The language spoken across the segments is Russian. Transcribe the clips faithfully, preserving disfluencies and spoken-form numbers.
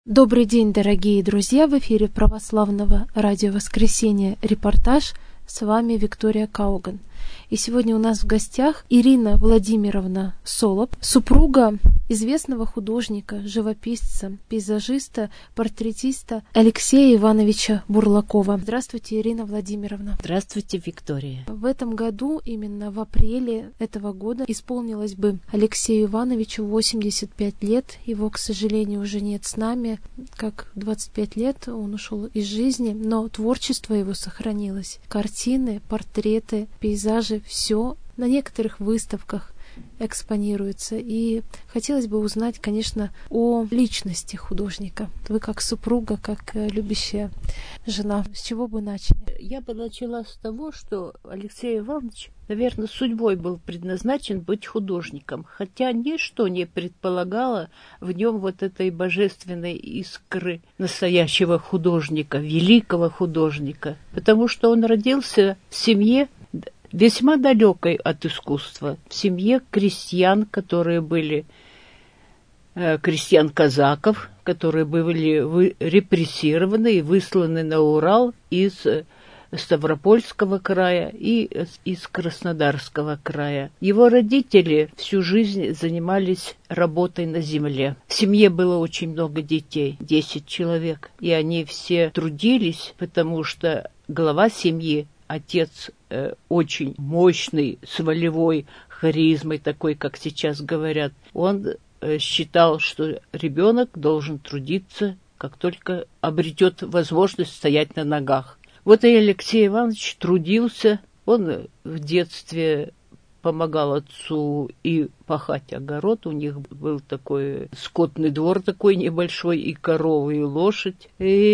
Добрый день, дорогие друзья! В эфире православного радио «Воскресенье» репортаж. С вами Виктория Кауган. И сегодня у нас в гостях Ирина Владимировна Солоп, супруга известного художника, живописца, пейзажиста, портретиста Алексея Ивановича Бурлакова. Здравствуйте, Ирина Владимировна. Здравствуйте, Виктория. В этом году, именно в апреле этого года, исполнилось бы Алексею Ивановичу восемьдесят пять лет. Его, к сожалению, уже нет с нами. Как двадцать пять лет он ушел из жизни, но творчество его сохранилось. Картины, портреты, пейзажи, все на некоторых выставках экспонируется. И хотелось бы узнать, конечно, о личности художника. Вы как супруга, как любящая жена, с чего бы начали? Я бы начала с того, что Алексей Иванович, наверное, судьбой был предназначен быть художником, хотя ничто не предполагало в нем вот этой божественной искры настоящего художника, великого художника, потому что он родился в семье весьма далекой от искусства, в семье крестьян, которые были, э, крестьян-казаков, которые были вы, репрессированы и высланы на Урал из Ставропольского края и из Краснодарского края. Его родители всю жизнь занимались работой на земле. В семье было очень много детей, десять человек, и они все трудились, потому что глава семьи, отец э, очень мощный, с волевой харизмой, такой, как сейчас говорят, он э, считал, что ребенок должен трудиться, как только обретет возможность стоять на ногах. Вот и Алексей Иванович трудился, он в детстве помогал отцу и пахать огород, у них был такой скотный двор такой небольшой, и коровы, и лошадь,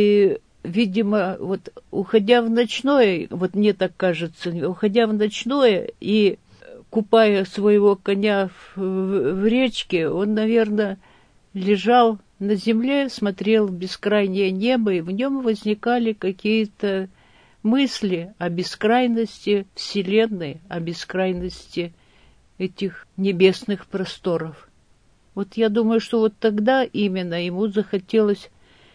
и видимо, вот уходя в ночное, вот мне так кажется, уходя в ночное и купая своего коня в, в, в речке, он, наверное, лежал на земле, смотрел в бескрайнее небо, и в нем возникали какие-то мысли о бескрайности Вселенной, о бескрайности этих небесных просторов. Вот я думаю, что вот тогда именно ему захотелось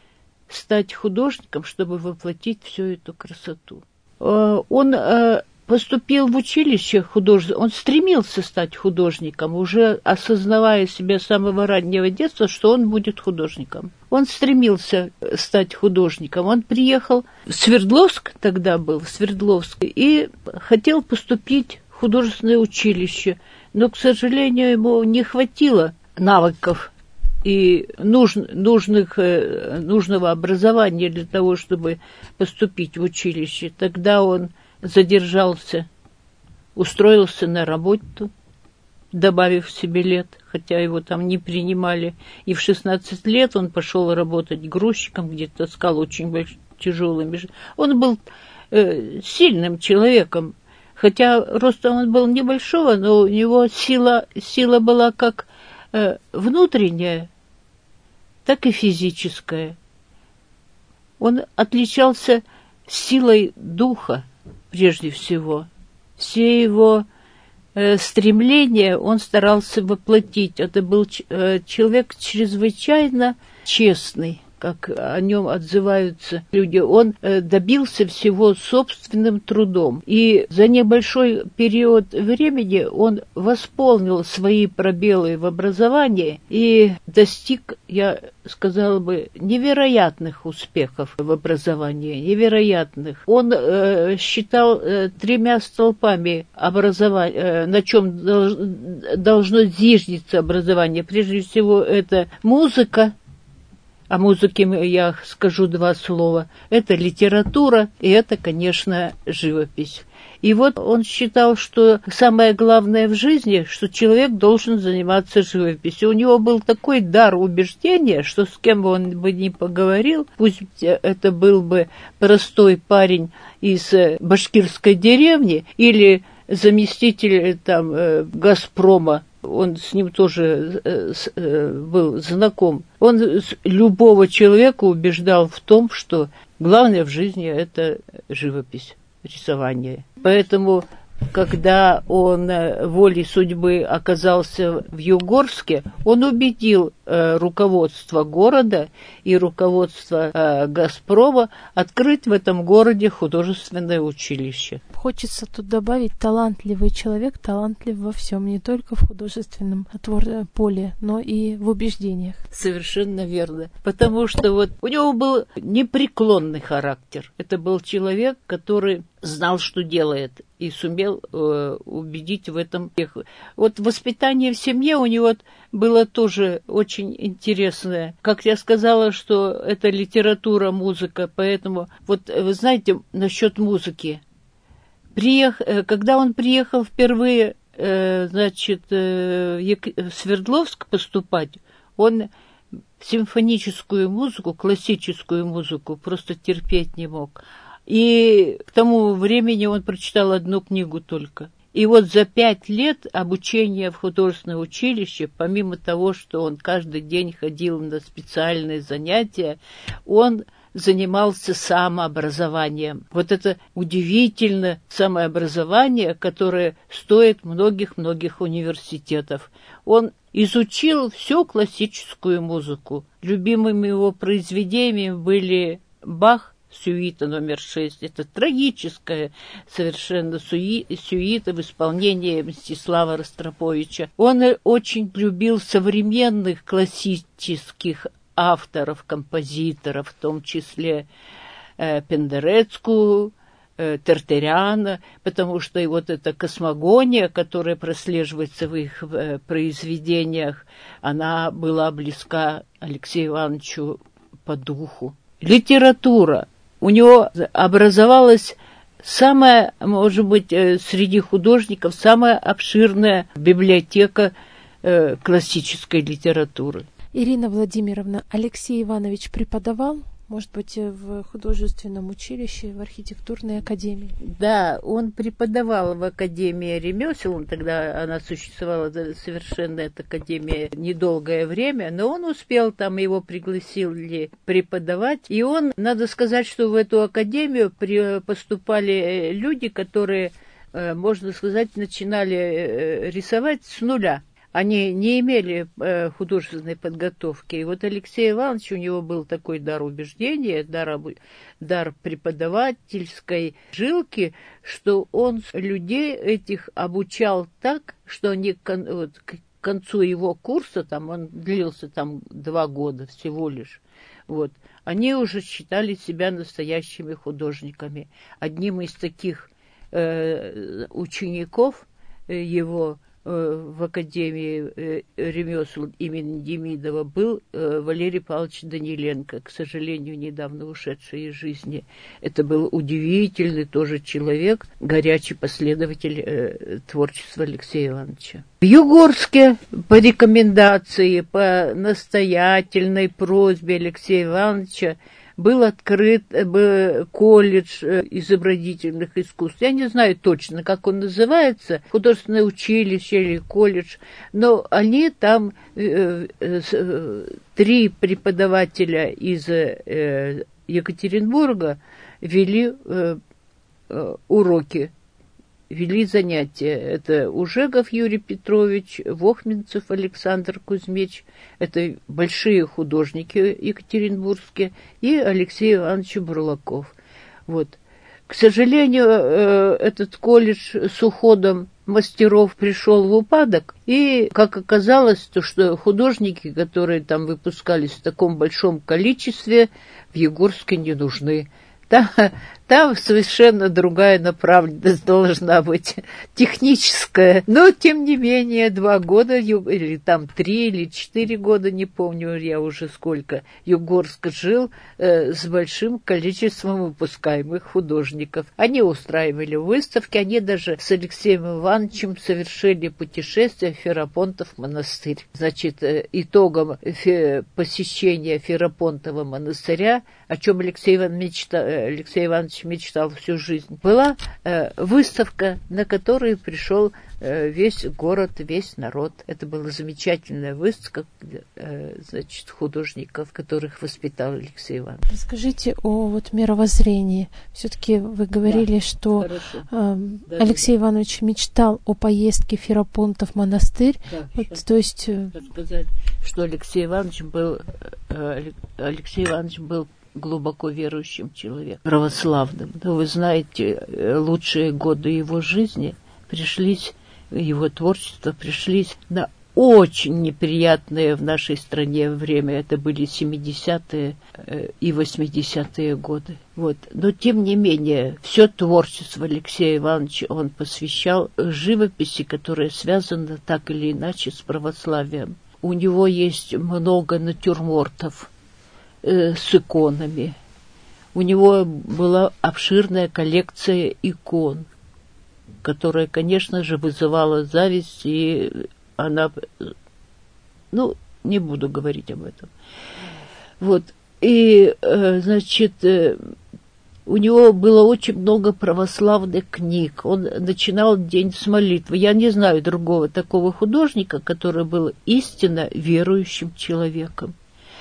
стать художником, чтобы воплотить всю эту красоту. Он поступил в училище художественное, он стремился стать художником, уже осознавая себя с самого раннего детства, что он будет художником. Он стремился стать художником. Он приехал в Свердловск, тогда был в Свердловск, и хотел поступить в художественное училище, но, к сожалению, ему не хватило навыков и нуж, нужных, нужного образования для того, чтобы поступить в училище. Тогда он задержался, устроился на работу, добавив себе лет, хотя его там не принимали. И в шестнадцать лет он пошел работать грузчиком, где таскал очень большие, тяжелыми. Он был э, сильным человеком, хотя ростом он был небольшого, но у него сила, сила была как э, внутренняя, так и физическая. Он отличался силой духа, прежде всего. Все его э, стремления он старался воплотить. Это был э, человек чрезвычайно честный, как о нем отзываются люди. Он э, добился всего собственным трудом. И за небольшой период времени он восполнил свои пробелы в образовании и достиг, я сказала бы, невероятных успехов в образовании, невероятных. Он э, считал э, тремя столпами образования, э, на чем долж, должно зиждиться образование. Прежде всего, это музыка. О музыке я скажу два слова. Это литература, и это, конечно, живопись. И вот он считал, что самое главное в жизни, что человек должен заниматься живописью. У него был такой дар убеждения, что с кем бы он бы ни поговорил, пусть это был бы простой парень из башкирской деревни или заместитель там «Газпрома», он с ним тоже э, э, был знаком, он любого человека убеждал в том, что главное в жизни – это живопись, рисование. Поэтому когда он волей судьбы оказался в Югорске, он убедил э, руководство города и руководство э, «Газпрома» открыть в этом городе художественное училище. Хочется тут добавить, талантливый человек талантлив во всем, не только в художественном твор- поле, но и в убеждениях. Совершенно верно. Потому что вот у него был непреклонный характер. Это был человек, который знал, что делает, и сумел э, убедить в этом всех. Вот воспитание в семье у него было тоже очень интересное. Как я сказала, что это литература, музыка, поэтому вот вы знаете насчет музыки. Приех... Когда он приехал впервые, э, значит, э, в Свердловск поступать, он симфоническую музыку, классическую музыку просто терпеть не мог. И к тому времени он прочитал одну книгу только. И вот за пять лет обучения в художественное училище, помимо того, что он каждый день ходил на специальные занятия, он занимался самообразованием. Вот это удивительное самообразование, которое стоит многих-многих университетов. Он изучил всю классическую музыку. Любимыми его произведениями были Бах, сюита номер шесть. Это трагическая совершенно суи, сюита в исполнении Мстислава Ростроповича. Он очень любил современных классических авторов, композиторов, в том числе э, Пендерецку, э, Тертеряна, потому что и вот эта космогония, которая прослеживается в их э, произведениях, она была близка Алексею Ивановичу по духу. Литература. У него образовалась самая, может быть, среди художников, самая обширная библиотека э, классической литературы. Ирина Владимировна, Алексей Иванович преподавал, может быть, в художественном училище, в архитектурной академии? Да, он преподавал в Академии ремесел, он тогда она существовала совершенно, эта академия, недолгое время, но он успел, там его пригласили преподавать, и он, надо сказать, что в эту академию поступали люди, которые, можно сказать, начинали рисовать с нуля. Они не имели э, художественной подготовки. И вот Алексей Иванович, у него был такой дар убеждения, дар, дар преподавательской жилки, что он людей этих обучал так, что они вот, к концу его курса, там он длился там два года всего лишь, вот, они уже считали себя настоящими художниками. Одним из таких э, учеников э, его в Академии ремесел имени Демидова был Валерий Павлович Даниленко, к сожалению, недавно ушедший из жизни. Это был удивительный тоже человек, горячий последователь творчества Алексея Ивановича. В Югорске по рекомендации, по настоятельной просьбе Алексея Ивановича был открыт был колледж изобразительных искусств. Я не знаю точно, как он называется, художественное училище или колледж, но они там, э, э, три преподавателя из э, Екатеринбурга вели э, э, уроки, вели занятия. Это Ужегов Юрий Петрович, Вохминцев Александр Кузьмич, это большие художники екатеринбургские, и Алексей Иванович Бурлаков. Вот. К сожалению, этот колледж с уходом мастеров пришел в упадок, и, как оказалось, то, что художники, которые там выпускались в таком большом количестве, в Югорске не нужны. Там, там совершенно другая направленность должна быть, техническая. Но, тем не менее, два года, или там три или четыре года, не помню я уже сколько, Югорск жил э, с большим количеством выпускаемых художников. Они устраивали выставки, они даже с Алексеем Ивановичем совершили путешествие в Ферапонтов монастырь. Значит, э, итогом фе- посещения Ферапонтова монастыря, о чем Алексей Иванович, Алексей Иванович Иванович мечтал всю жизнь, была э, выставка, на которую пришел э, весь город, весь народ. Это была замечательная выставка, э, значит, художников, которых воспитал Алексей Иванович. Расскажите о вот мировоззрении. Все-таки вы говорили, да, что э, да, Алексей да. Иванович мечтал о поездке в Ферапонтов монастырь. Да, вот, то есть... Сказать, что Алексей Иванович был, э, Алексей Иванович был глубоко верующим человеком, православным. Но вы знаете, лучшие годы его жизни пришлись, его творчество пришлись на очень неприятное в нашей стране время. Это были семидесятые и восьмидесятые годы. Вот. Но, тем не менее, все творчество Алексея Ивановича он посвящал живописи, которая связана так или иначе с православием. У него есть много натюрмортов с иконами. У него была обширная коллекция икон, которая, конечно же, вызывала зависть, и она... Ну, не буду говорить об этом. Вот. И, значит, у него было очень много православных книг. Он начинал день с молитвы. Я не знаю другого такого художника, который был истинно верующим человеком.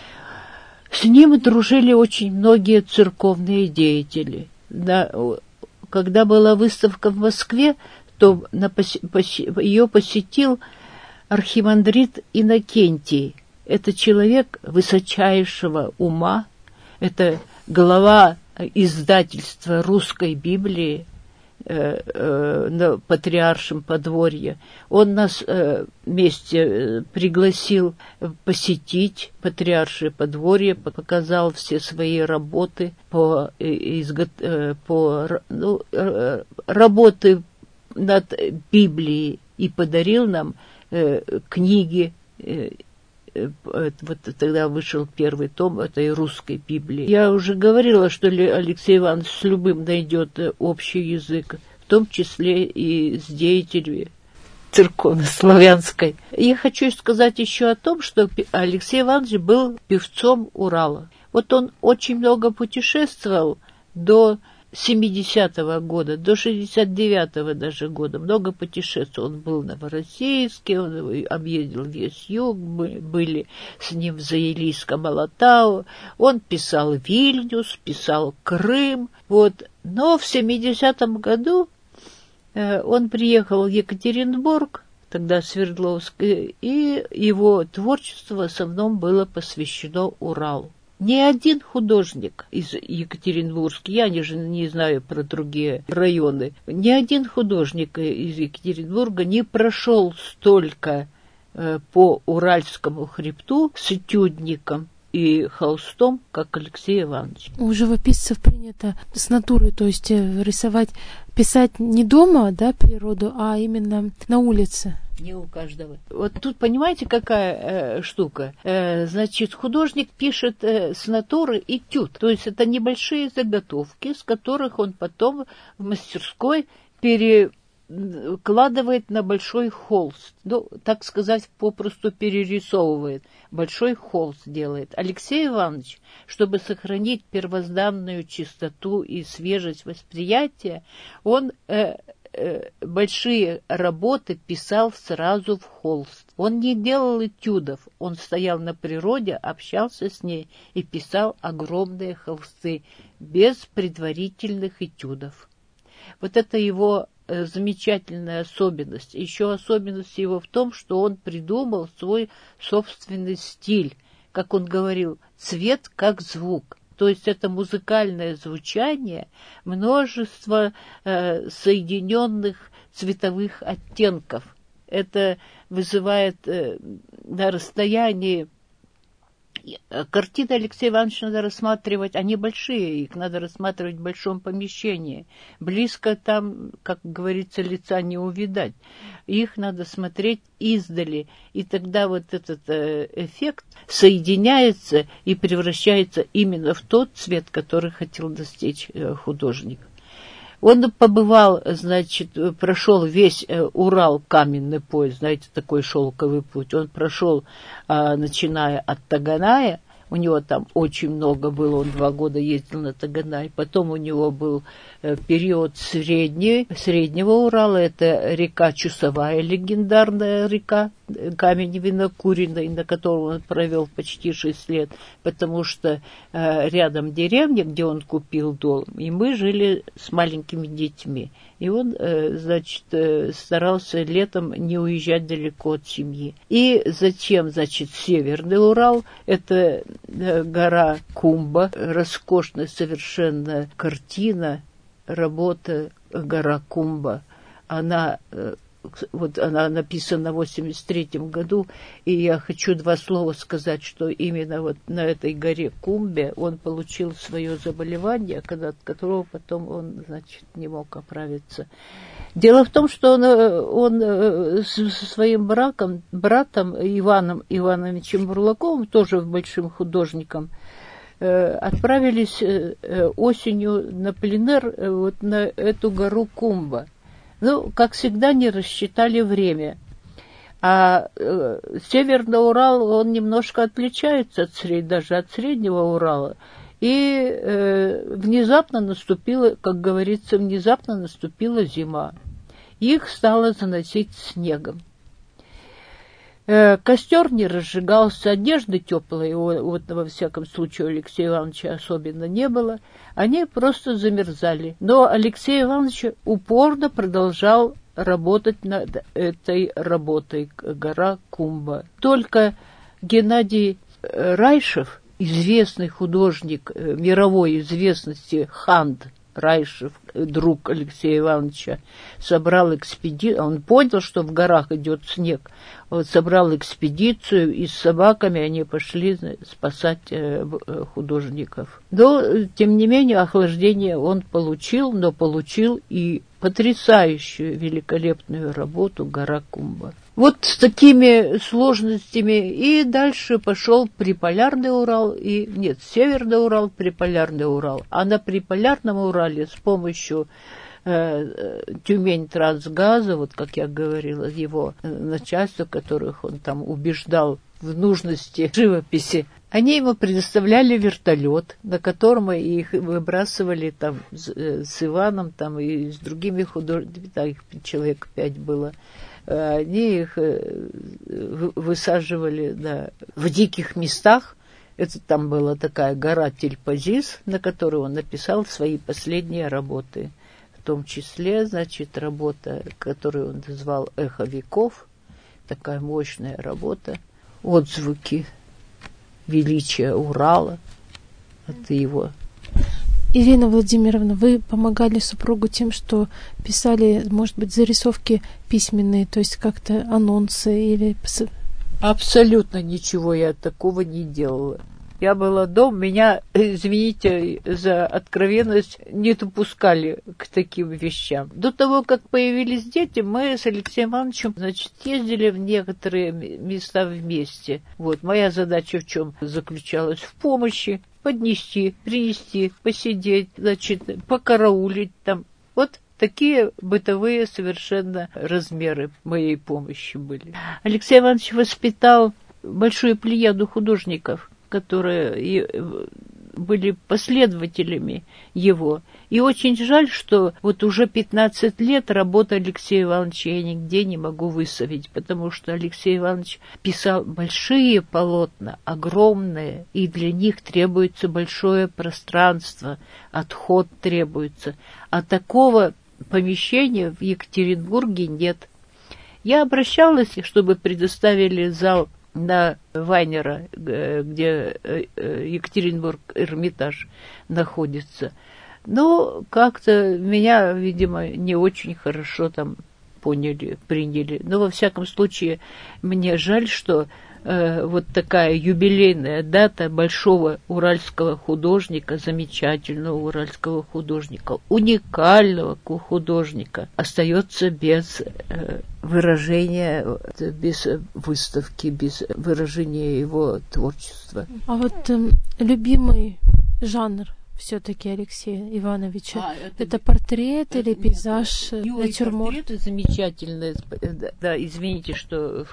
С ним дружили очень многие церковные деятели. На, когда была выставка в Москве, то на, поси, поси, ее посетил архимандрит Иннокентий. Это человек высочайшего ума, это глава издательства русской Библии э, э, на Патриаршем подворье. Он нас э, вместе пригласил посетить Патриаршее подворье, показал все свои работы по, изго... по ну, работы над Библией и подарил нам э, книги. Э, Вот тогда вышел первый том этой русской Библии. Я уже говорила, что Алексей Иванович с любым найдет общий язык, в том числе и с деятелями церковно-славянской. Я хочу сказать еще о том, что Алексей Иванович был певцом Урала. Вот он очень много путешествовал до семидесятого года, до шестьдесят девятого даже года, много путешествовал. Он был в Новороссийске, он объездил весь юг, мы были с ним в Заилийском Алатау, он писал Вильнюс, писал Крым, вот. Но в семидесятом году э, он приехал в Екатеринбург, тогда Свердловск, и его творчество в основном было посвящено Уралу. Ни один художник из Екатеринбурга, я не, не знаю про другие районы, ни один художник из Екатеринбурга не прошел столько э, по Уральскому хребту с этюдником и холстом, как Алексей Иванович. У живописцев принято с натуры, то есть рисовать, писать не дома, да, природу, а именно на улице. Не у каждого. Вот тут, понимаете, какая э, штука? Э, значит, художник пишет э, с натуры этюд. То есть это небольшие заготовки, с которых он потом в мастерской перекладывает на большой холст. Ну, так сказать, попросту перерисовывает. Большой холст делает. Алексей Иванович, чтобы сохранить первозданную чистоту и свежесть восприятия, он... Э, большие работы писал сразу в холст. Он не делал этюдов, он стоял на природе, общался с ней и писал огромные холсты без предварительных этюдов. Вот это его замечательная особенность. Еще особенность его в том, что он придумал свой собственный стиль. Как он говорил, цвет как звук. То есть это музыкальное звучание, множество э, соединенных цветовых оттенков. Это вызывает э, на расстоянии... Картины Алексея Ивановича надо рассматривать, они большие, их надо рассматривать в большом помещении. Близко там, как говорится, лица не увидать. Их надо смотреть издали, и тогда вот этот эффект соединяется и превращается именно в тот цвет, который хотел достичь художник. Он побывал, значит, прошел весь Урал, каменный пояс, знаете, такой шелковый путь. Он прошел, начиная от Таганая, У него там очень много было, он два года ездил на Таганай. Потом у него был период средний, среднего Урала, это река Чусовая, легендарная река, камень винокуренный, на котором он провел почти шесть лет, потому что э, рядом деревня, где он купил дом, и мы жили с маленькими детьми. И он, э, значит, э, старался летом не уезжать далеко от семьи. И затем, значит, Северный Урал, это э, гора Кумба, роскошная совершенно картина, работа гора Кумба. Она... Э, Вот она написана в восемьдесят третьем году, и я хочу два слова сказать, что именно вот на этой горе Кумбе он получил свое заболевание, от которого потом он, значит, не мог оправиться. Дело в том, что он, он со своим браком, братом Иваном Ивановичем Бурлаковым, тоже большим художником, отправились осенью на пленэр вот на эту гору Кумба. Ну, как всегда, не рассчитали время. А э, Северный Урал, он немножко отличается от сред... даже от Среднего Урала. И э, внезапно наступила, как говорится, внезапно наступила зима. Их стало заносить снегом. Э, костер не разжигался, одежды теплой, вот во всяком случае у Алексея Ивановича особенно не было. Они просто замерзали. Но Алексей Иванович упорно продолжал работать над этой работой «Гора Кумба». Только Геннадий Райшев, известный художник мировой известности, Ханд Райшев, друг Алексея Ивановича, собрал экспедицию. Он понял, что в горах идет снег. Он собрал экспедицию, и с собаками они пошли спасать художников. Но, тем не менее, охлаждение он получил, но получил и потрясающую, великолепную работу «Гора Кумба». Вот с такими сложностями и дальше пошел Приполярный Урал, и нет, Северный Урал, Приполярный Урал. А на Приполярном Урале с помощью э, Тюмень-Трансгаза, вот как я говорила, его начальство, которых он там убеждал в нужности живописи, они ему предоставляли вертолет, на котором их выбрасывали там с, с Иваном там, и с другими художниками, да, их человек пять было. Они их высаживали да, в диких местах. Это там была такая гора Тельпазис, на которой он написал свои последние работы. В том числе, значит, работа, которую он назвал «Эхо веков». Такая мощная работа. Отзвуки величия Урала. Это его. Ирина Владимировна, вы помогали супругу тем, что писали, может быть, зарисовки письменные, то есть как-то анонсы или... Абсолютно ничего я такого не делала. Я была дома, меня, извините за откровенность, не допускали к таким вещам. До того, как появились дети, мы с Алексеем Ивановичем, значит, ездили в некоторые места вместе. Вот, моя задача в чем заключалась? В помощи. Поднести, принести, посидеть, значит, покараулить там. Вот такие бытовые совершенно размеры моей помощи были. Алексей Иванович воспитал большую плеяду художников, которые были последователями его. И очень жаль, что вот уже пятнадцать лет работы Алексея Ивановича я нигде не могу высовить, потому что Алексей Иванович писал большие полотна, огромные, и для них требуется большое пространство, отход требуется. А такого помещения в Екатеринбурге нет. Я обращалась, чтобы предоставили зал на Вайнера, где Екатеринбург Эрмитаж находится. Но как-то меня, видимо, не очень хорошо там поняли, приняли. Но во всяком случае, мне жаль, что э, вот такая юбилейная дата большого уральского художника, замечательного уральского художника, уникального художника, остается без э, выражения, без выставки, без выражения его творчества. А вот э, любимый жанр все-таки Алексея Ивановича. А, это, это портрет это, или пейзаж, натюрморт? Портреты замечательные. Да, извините, что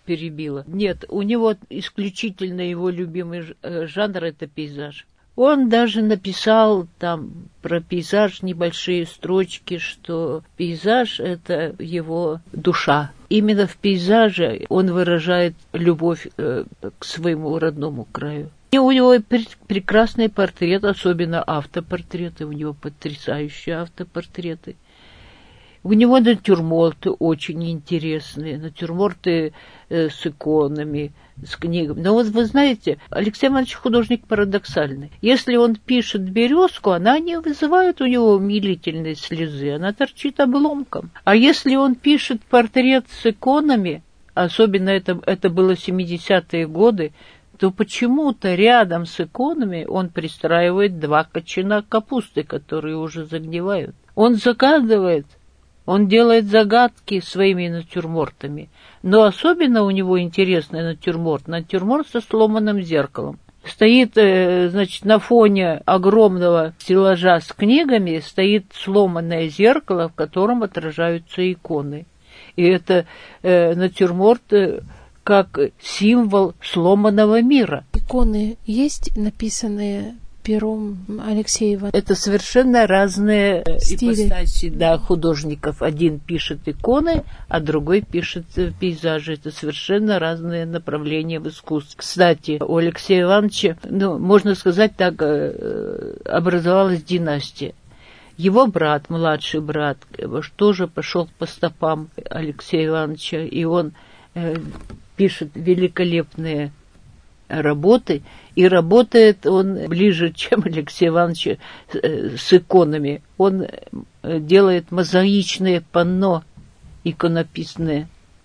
перебила. Нет, у него исключительно его любимый жанр – это пейзаж. Он даже написал там про пейзаж небольшие строчки, что пейзаж – это его душа. Именно в пейзаже он выражает любовь э, к своему родному краю. И у него прекрасный портрет, особенно автопортреты, у него потрясающие автопортреты. У него натюрморты очень интересные, натюрморты э, с иконами, с книгами. Но вот вы знаете, Алексей Иванович художник парадоксальный. Если он пишет березку, она не вызывает у него умилительной слезы, она торчит обломком. А если он пишет портрет с иконами, особенно это, это было семидесятые годы, то почему-то рядом с иконами он пристраивает два кочана капусты, которые уже загнивают. Он загадывает. Он делает загадки своими натюрмортами. Но особенно у него интересный натюрморт. Натюрморт со сломанным зеркалом. Стоит, значит, на фоне огромного стеллажа с книгами, стоит сломанное зеркало, в котором отражаются иконы. И это э, натюрморт э, как символ сломанного мира. Иконы есть, написанные пером Алексея Ивановича? Это совершенно разные стили. Ипостаси, да, художников. Один пишет иконы, а другой пишет пейзажи. Это совершенно разные направления в искусстве. Кстати, у Алексея Ивановича, ну, можно сказать так, образовалась династия. Его брат, младший брат, тоже пошел по стопам Алексея Ивановича, и он э, пишет великолепные работы, и работает он ближе, чем Алексей Иванович, с иконами. Он делает мозаичные панно иконописные.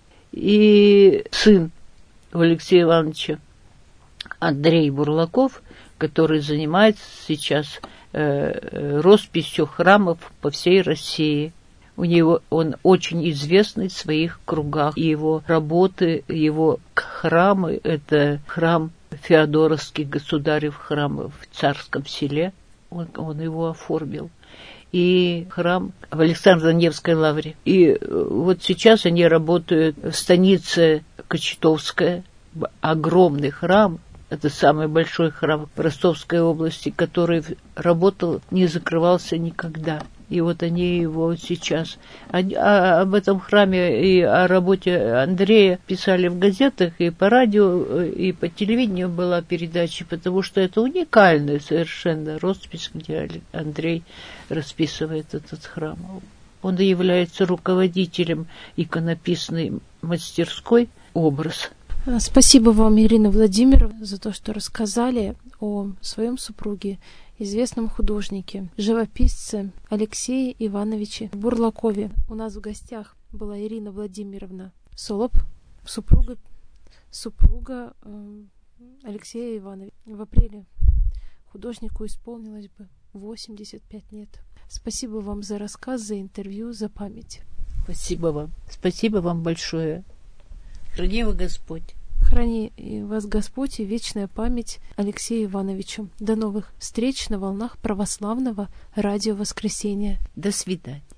И сын Алексея Ивановича, Андрей Бурлаков, который занимается сейчас э, росписью храмов по всей России. У него он очень известный в своих кругах. И его работы, его храмы, это храм Феодоровский, государев храм в Царском Селе. Он, он его оформил. И храм в Александро-Невской лавре. И вот сейчас они работают в станице Кочетовская. Огромный храм. Это самый большой храм в Ростовской области, который работал, не закрывался никогда. И вот они его сейчас... Они, а, об этом храме и о работе Андрея писали в газетах, и по радио, и по телевидению была передача, потому что это уникальная совершенно роспись, где Андрей расписывает этот храм. Он является руководителем иконописной мастерской «Образ». Спасибо вам, Ирина Владимировна, за то, что рассказали о своем супруге, известном художнике, живописце Алексее Ивановиче Бурлакове. У нас в гостях была Ирина Владимировна Солоп, супруга, супруга э, Алексея Ивановича. В апреле художнику исполнилось бы восемьдесят пять лет. Спасибо вам за рассказ, за интервью, за память. Спасибо вам. Спасибо вам большое. Храни вас Господь. Храни вас Господь и вечная память Алексею Ивановичу. До новых встреч на волнах православного радио Воскресения. До свидания.